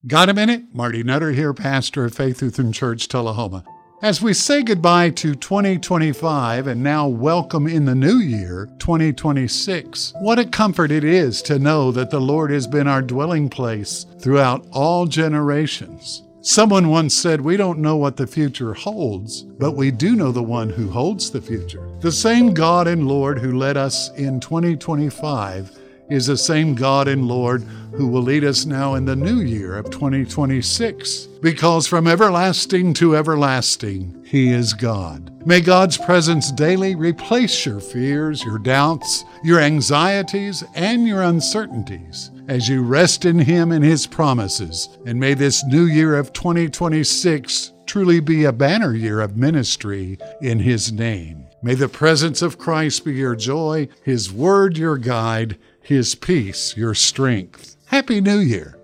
Got a minute? Marty Nutter here, pastor of Faith Lutheran Church, Tullahoma. As we say goodbye to 2025 and now welcome in the new year, 2026, what a comfort it is to know that the Lord has been our dwelling place throughout all generations. Someone once said, we don't know what the future holds, but we do know the one who holds the future. The same God and Lord who led us in 2025 is the same God and Lord who will lead us now in the new year of 2026. Because from everlasting to everlasting, He is God. May God's presence daily replace your fears, your doubts, your anxieties, and your uncertainties as you rest in Him and His promises. And may this new year of 2026 truly be a banner year of ministry in His name. May the presence of Christ be your joy, His word your guide, His peace your strength. Happy New Year!